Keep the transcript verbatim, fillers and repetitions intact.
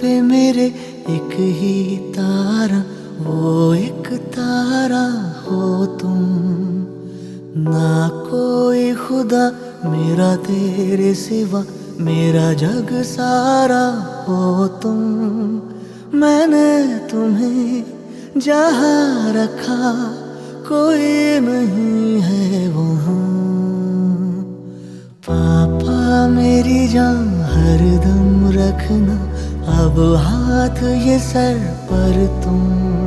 पे मेरे एक ही तारा, वो एक तारा हो तुम। ना कोई खुदा मेरा तेरे सिवा, मेरा जग सारा हो तुम। मैंने तुम्हें जहाँ रखा कोई नहीं है वहाँ। पापा मेरी जान हरदम रखना, अब हाथ ये सर पर तुम।